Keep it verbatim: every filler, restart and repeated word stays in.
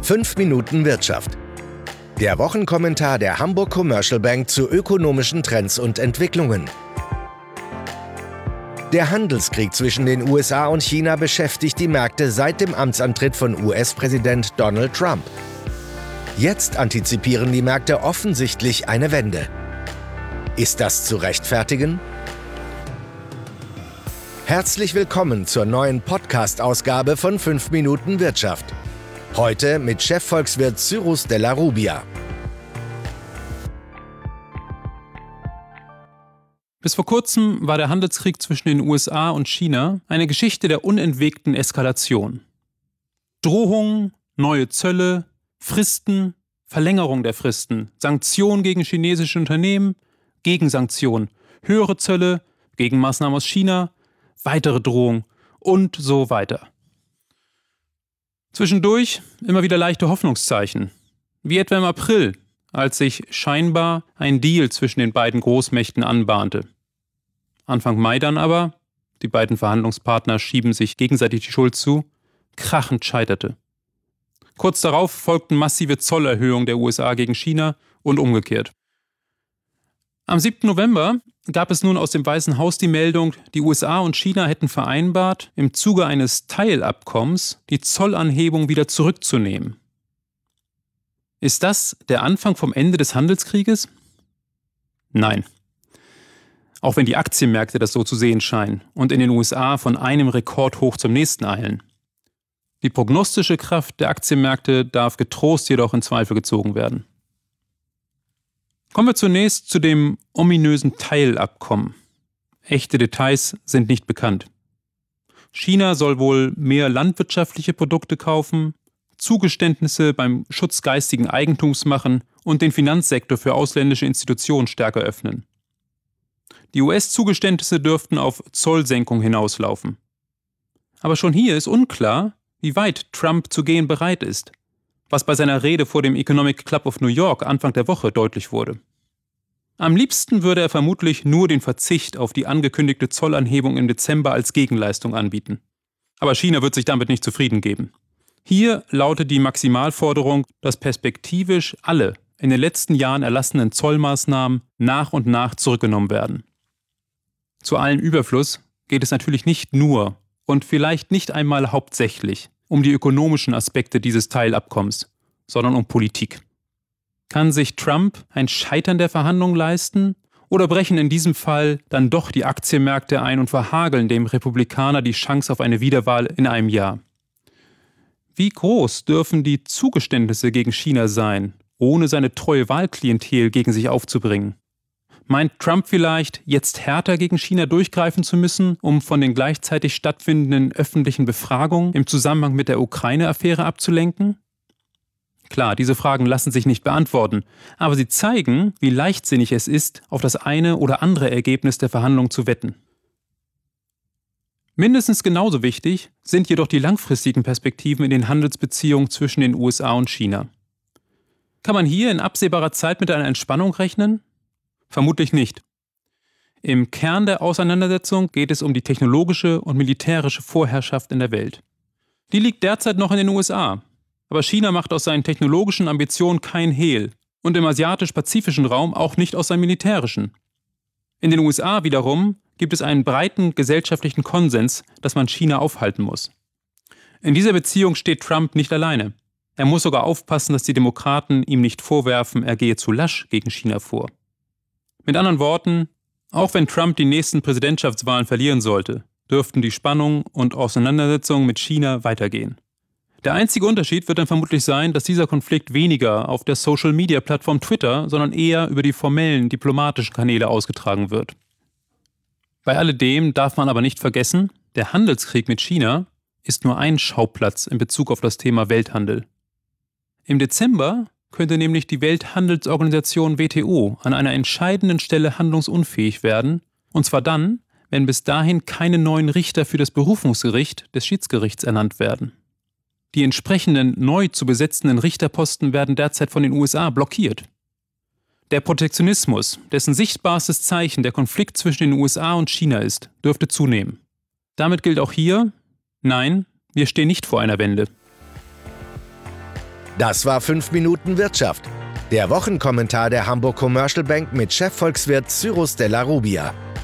fünf Minuten Wirtschaft. Der Wochenkommentar der Hamburg Commercial Bank zu ökonomischen Trends und Entwicklungen. Der Handelskrieg zwischen den U S A und China beschäftigt die Märkte seit dem Amtsantritt von U S-Präsident Donald Trump. Jetzt antizipieren die Märkte offensichtlich eine Wende. Ist das zu rechtfertigen? Herzlich willkommen zur neuen Podcast-Ausgabe von fünf Minuten Wirtschaft. Heute mit Chefvolkswirt Cyrus Della Rubia. Bis vor kurzem war der Handelskrieg zwischen den U S A und China eine Geschichte der unentwegten Eskalation. Drohungen, neue Zölle, Fristen, Verlängerung der Fristen, Sanktionen gegen chinesische Unternehmen, Gegensanktionen, höhere Zölle, Gegenmaßnahmen aus China, weitere Drohungen und so weiter. Zwischendurch immer wieder leichte Hoffnungszeichen, wie etwa im April, als sich scheinbar ein Deal zwischen den beiden Großmächten anbahnte. Anfang Mai dann aber, die beiden Verhandlungspartner schieben sich gegenseitig die Schuld zu, krachend scheiterte. Kurz darauf folgten massive Zollerhöhungen der U S A gegen China und umgekehrt. Am siebten November gab es nun aus dem Weißen Haus die Meldung, die U S A und China hätten vereinbart, im Zuge eines Teilabkommens die Zollanhebung wieder zurückzunehmen. Ist das der Anfang vom Ende des Handelskrieges? Nein. Auch wenn die Aktienmärkte das so zu sehen scheinen und in den U S A von einem Rekordhoch zum nächsten eilen. Die prognostische Kraft der Aktienmärkte darf getrost jedoch in Zweifel gezogen werden. Kommen wir zunächst zu dem ominösen Teilabkommen. Echte Details sind nicht bekannt. China soll wohl mehr landwirtschaftliche Produkte kaufen, Zugeständnisse beim Schutz geistigen Eigentums machen und den Finanzsektor für ausländische Institutionen stärker öffnen. Die U S-Zugeständnisse dürften auf Zollsenkung hinauslaufen. Aber schon hier ist unklar, wie weit Trump zu gehen bereit ist, was bei seiner Rede vor dem Economic Club of New York Anfang der Woche deutlich wurde. Am liebsten würde er vermutlich nur den Verzicht auf die angekündigte Zollanhebung im Dezember als Gegenleistung anbieten. Aber China wird sich damit nicht zufrieden geben. Hier lautet die Maximalforderung, dass perspektivisch alle in den letzten Jahren erlassenen Zollmaßnahmen nach und nach zurückgenommen werden. Zu allem Überfluss geht es natürlich nicht nur und vielleicht nicht einmal hauptsächlich um die ökonomischen Aspekte dieses Teilabkommens, sondern um Politik. Kann sich Trump ein Scheitern der Verhandlungen leisten oder brechen in diesem Fall dann doch die Aktienmärkte ein und verhageln dem Republikaner die Chance auf eine Wiederwahl in einem Jahr? Wie groß dürfen die Zugeständnisse gegen China sein, ohne seine treue Wahlklientel gegen sich aufzubringen? Meint Trump vielleicht, jetzt härter gegen China durchgreifen zu müssen, um von den gleichzeitig stattfindenden öffentlichen Befragungen im Zusammenhang mit der Ukraine-Affäre abzulenken? Klar, diese Fragen lassen sich nicht beantworten, aber sie zeigen, wie leichtsinnig es ist, auf das eine oder andere Ergebnis der Verhandlungen zu wetten. Mindestens genauso wichtig sind jedoch die langfristigen Perspektiven in den Handelsbeziehungen zwischen den U S A und China. Kann man hier in absehbarer Zeit mit einer Entspannung rechnen? Vermutlich nicht. Im Kern der Auseinandersetzung geht es um die technologische und militärische Vorherrschaft in der Welt. Die liegt derzeit noch in den U S A, aber China macht aus seinen technologischen Ambitionen kein Hehl und im asiatisch-pazifischen Raum auch nicht aus seinem militärischen. In den U S A wiederum gibt es einen breiten gesellschaftlichen Konsens, dass man China aufhalten muss. In dieser Beziehung steht Trump nicht alleine. Er muss sogar aufpassen, dass die Demokraten ihm nicht vorwerfen, er gehe zu lasch gegen China vor. Mit anderen Worten, auch wenn Trump die nächsten Präsidentschaftswahlen verlieren sollte, dürften die Spannungen und Auseinandersetzungen mit China weitergehen. Der einzige Unterschied wird dann vermutlich sein, dass dieser Konflikt weniger auf der Social-Media-Plattform Twitter, sondern eher über die formellen diplomatischen Kanäle ausgetragen wird. Bei alledem darf man aber nicht vergessen, der Handelskrieg mit China ist nur ein Schauplatz in Bezug auf das Thema Welthandel. Im Dezember könnte nämlich die Welthandelsorganisation W T O an einer entscheidenden Stelle handlungsunfähig werden, und zwar dann, wenn bis dahin keine neuen Richter für das Berufungsgericht des Schiedsgerichts ernannt werden. Die entsprechenden neu zu besetzenden Richterposten werden derzeit von den U S A blockiert. Der Protektionismus, dessen sichtbarstes Zeichen der Konflikt zwischen den U S A und China ist, dürfte zunehmen. Damit gilt auch hier, nein, wir stehen nicht vor einer Wende. Das war fünf Minuten Wirtschaft. Der Wochenkommentar der Hamburg Commercial Bank mit Chefvolkswirt Cyrus Della Rubia.